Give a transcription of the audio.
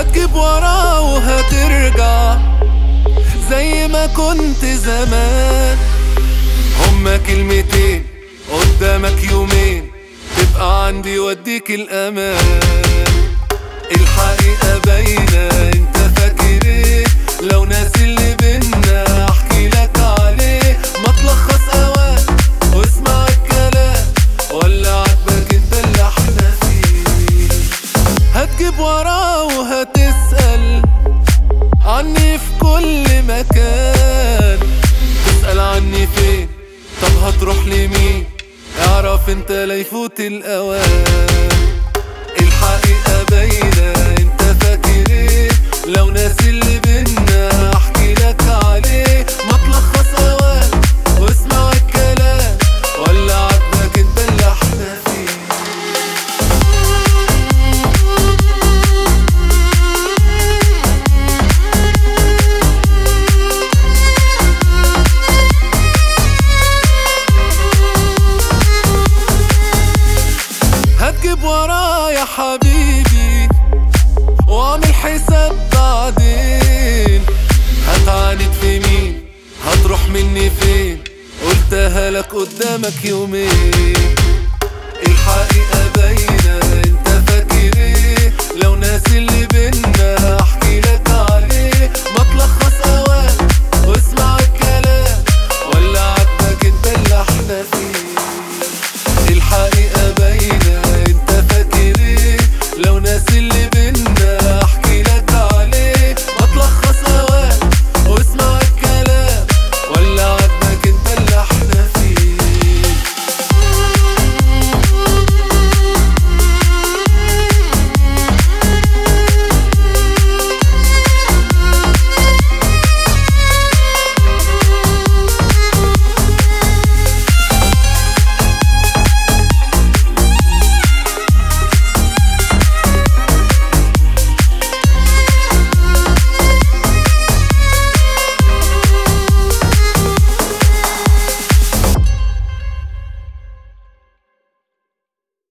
هتجيب وراه وهترجع زي ما كنت زمان. هما كلمتين قدامك يومين تبقى عندي واديك الأمان. الحقيقة باينة انت فاكر ايه؟ لو ناسي اللي بينا احكي لك عليه. ما تلخص اوان واسمع الكلام ولا عاجبك انت اللي احنا فيه. هتجيب وراه وهتسأل عني في كل مكان. تسأل عني فين؟ طب هتروح لمين؟ اعرف انت لا يفوت الاوان. الحقيقة باينة انت فاكر ايه؟ لو ناسي اللي بينا احكي لك عليه. ما تلخص اوان واسمع الكلام ولا عاجبك انت اللي احنا فيه. هتجيب ورايا يا حبيبي واعمل حساب بعدين. هتعاند في مين؟ هتروح مني فين؟ قلتها لك قدامك يومين.